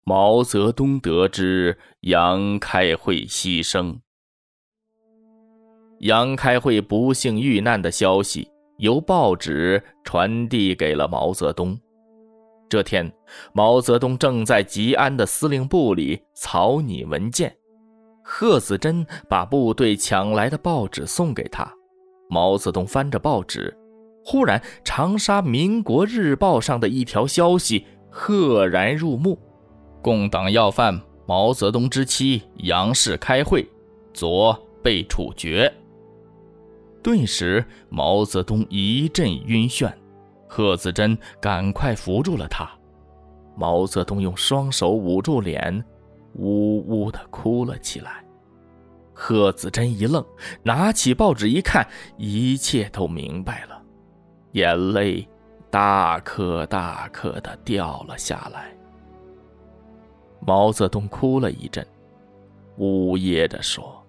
毛泽东得知杨开慧牺牲。杨开慧不幸遇难的消息由报纸传递给了毛泽东。这天，毛泽东正在吉安的司令部里草拟文件，贺子珍把部队抢来的报纸送给他。毛泽东翻着报纸，忽然长沙民国日报上的一条消息赫然入目：共党要犯毛泽东之妻杨氏开会，昨被处决。顿时毛泽东一阵晕眩，贺子珍赶快扶住了他。毛泽东用双手捂住脸，呜呜地哭了起来。贺子珍一愣，拿起报纸一看，一切都明白了，眼泪大颗大颗地掉了下来。毛泽东哭了一阵，呜咽地说：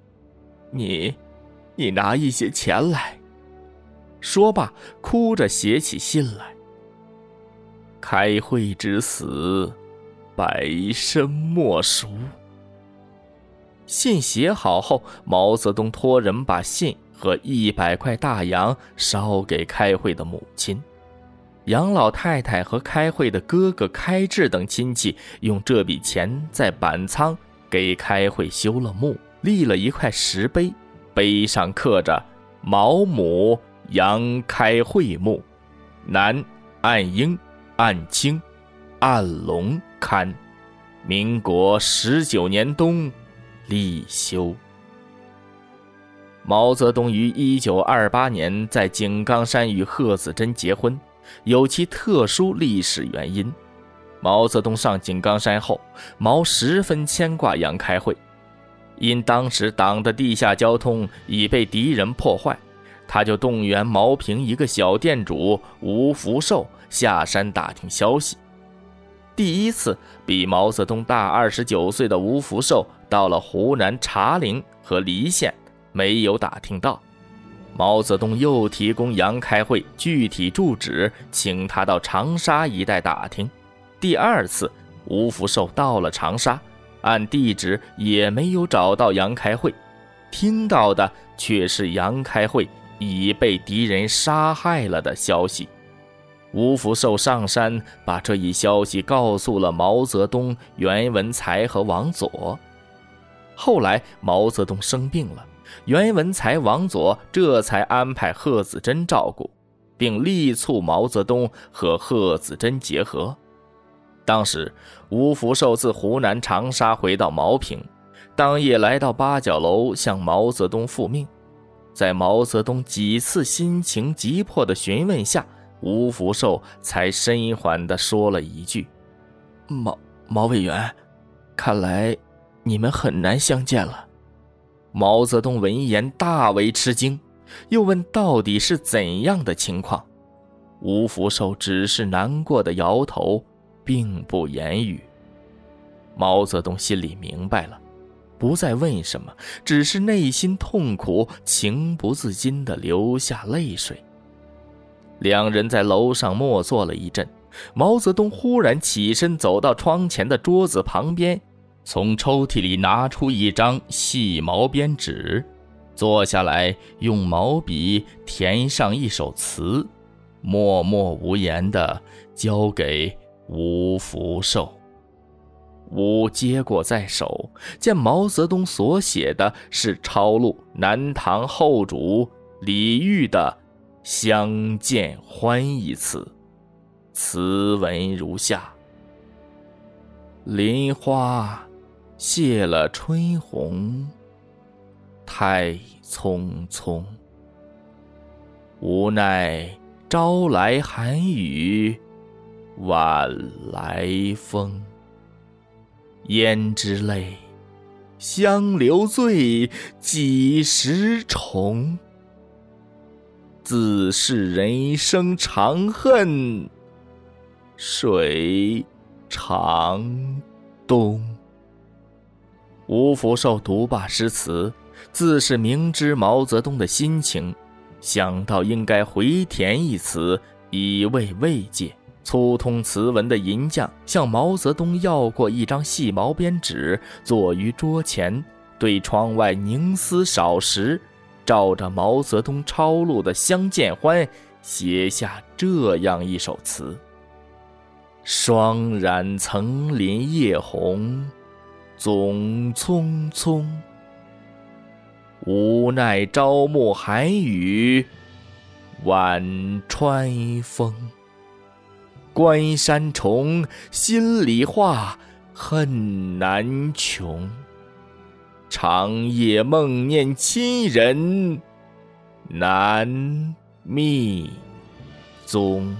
你拿一些钱来。说罢，哭着写起信来。开慧之死，百身莫赎。信写好后，毛泽东托人把信和100块大洋烧给开慧的母亲。杨老太太和开慧的哥哥开智等亲戚用这笔钱在板仓给开慧修了墓，立了一块石碑，碑上刻着毛母杨开慧墓，南按英按清按龙刊，民国19年冬立修。毛泽东于1928年在井冈山与贺子珍结婚，有其特殊历史原因。毛泽东上井冈山后，毛十分牵挂杨开慧，因当时党的地下交通已被敌人破坏，他就动员毛平一个小店主吴福寿下山打听消息。第一次比毛泽东大29岁的吴福寿到了湖南茶陵和澧县，没有打听到。毛泽东又提供杨开慧具体住址，请他到长沙一带打听。第二次吴福寿到了长沙，按地址也没有找到杨开慧，听到的却是杨开慧已被敌人杀害了的消息。吴福寿上山把这一消息告诉了毛泽东、袁文才和王佐。后来毛泽东生病了，袁文才、王佐这才安排贺子珍照顾，并力促毛泽东和贺子珍结合。当时吴福寿自湖南长沙回到毛平，当夜来到八角楼向毛泽东复命。在毛泽东几次心情急迫的询问下，吴福寿才深缓地说了一句：毛委员，看来你们很难相见了。毛泽东闻言大为吃惊，又问到底是怎样的情况。吴福寿只是难过的摇头，并不言语。毛泽东心里明白了，不再问什么，只是内心痛苦，情不自禁地流下泪水。两人在楼上默坐了一阵，毛泽东忽然起身走到窗前的桌子旁边，从抽屉里拿出一张细毛边纸，坐下来用毛笔填上一首词，默默无言地交给吴福寿。吴接过在手，见毛泽东所写的是抄录南唐后主李煜的相见欢一词，词文如下：林花谢了春红，太匆匆，无奈朝来寒雨，晚来风。胭脂泪，相留醉，几时重？自是人生长恨，水长东。吴福寿读罢诗词，自是明知毛泽东的心情，想到应该回填一词以慰慰藉， 粗通词文的银匠向毛泽东要过一张细毛边纸，坐于桌前，对窗外凝思少时，照着毛泽东抄录的《相见欢》写下这样一首词：霜染层林叶红，总匆匆，无奈朝暮寒雨，晚川风。关山重，心里话，恨难穷。长夜梦念亲人，难觅踪。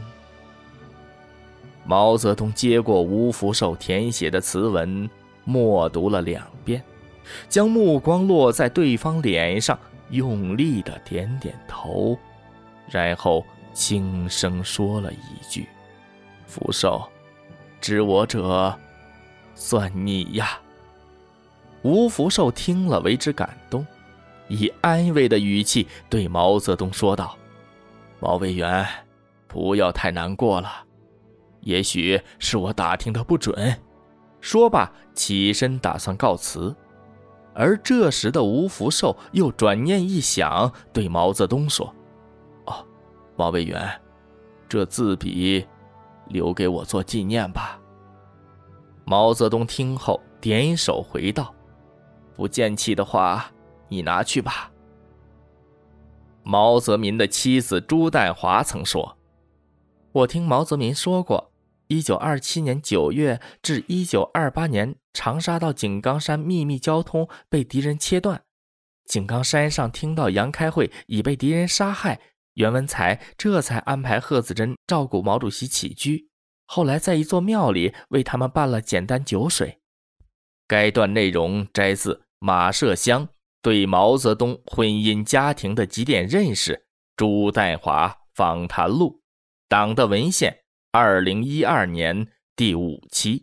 毛泽东接过吴福寿填写的词文，默读了2遍，将目光落在对方脸上，用力地点点头，然后轻声说了一句：福寿，知我者，算你呀。吴福寿听了为之感动，以安慰的语气对毛泽东说道：毛委员，不要太难过了，也许是我打听的不准。说罢起身打算告辞，而这时的吴福寿又转念一想，对毛泽东说：毛委员，这字笔留给我做纪念吧。毛泽东听后点手回道：不见气的话，你拿去吧。毛泽民的妻子朱代华曾说：我听毛泽民说过，1927年9月至1928年长沙到井冈山秘密交通被敌人切断，井冈山上听到杨开慧已被敌人杀害，袁文才这才安排贺子珍照顾毛主席起居，后来在一座庙里为他们办了简单酒水。该段内容摘自马麝香对毛泽东婚姻家庭的几点认识朱代华访谈录，党的文献2012年第5期。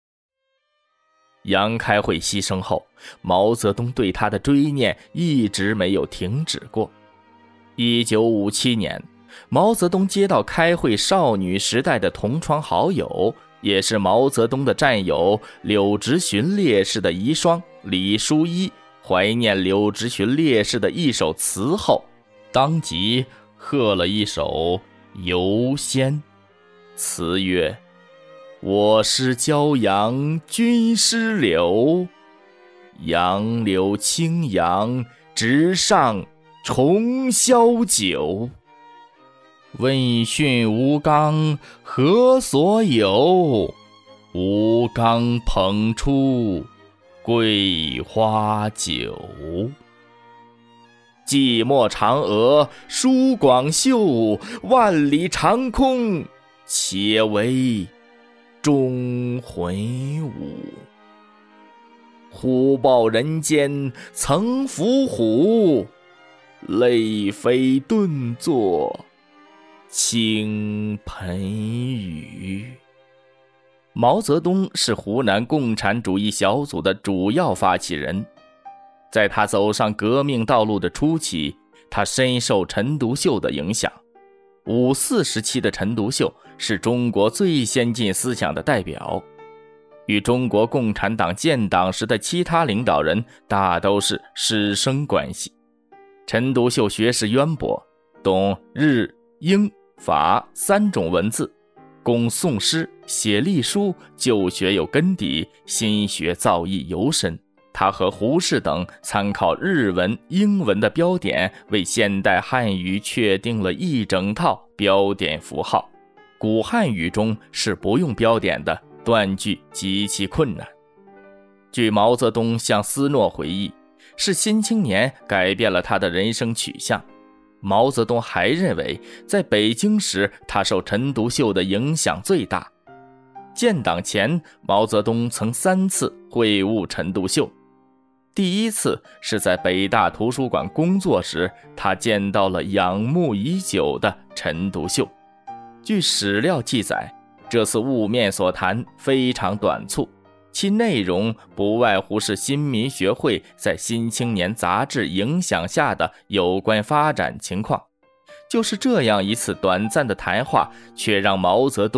杨开慧牺牲后，毛泽东对他的追念一直没有停止过。1957年，毛泽东接到开慧少女时代的同窗好友，也是毛泽东的战友柳直荀烈士的遗孀李淑一怀念柳直荀烈士的一首词后，当即贺了一首《游仙》，词曰：我师骄阳君师柳，杨柳青杨直上重霄酒。问讯吴刚何所有？吴刚捧出桂花酒。寂寞嫦娥舒广袖，万里长空且为钟魂舞。虎豹人间曾伏虎，泪飞顿作倾盆雨。毛泽东是湖南共产主义小组的主要发起人，在他走上革命道路的初期，他深受陈独秀的影响。54时期的陈独秀是中国最先进思想的代表，与中国共产党建党时的其他领导人大都是师生关系。陈独秀学识渊博，懂日、英、法3种文字，攻宋诗、写隶书就学有根底，心学造诣尤深。他和胡适等参考日文、英文的标点，为现代汉语确定了一整套标点符号。古汉语中是不用标点的，断句极其困难。据毛泽东向斯诺回忆，是《新青年》改变了他的人生取向。毛泽东还认为，在北京时他受陈独秀的影响最大。建党前，毛泽东曾3次会晤陈独秀。第一次是在北大图书馆工作时，他见到了仰慕已久的陈独秀。据史料记载，这次晤面所谈非常短促，其内容不外乎是新民学会在《新青年》杂志影响下的有关发展情况。就是这样一次短暂的谈话，却让毛泽东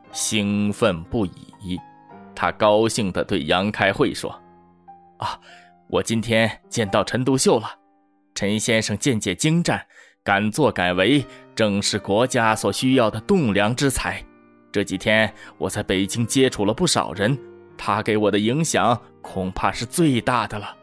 兴奋不已。他高兴地对杨开慧说：我今天见到陈独秀了，陈先生见解精湛，敢作敢为，正是国家所需要的栋梁之才。这几天我在北京接触了不少人，他给我的影响恐怕是最大的了。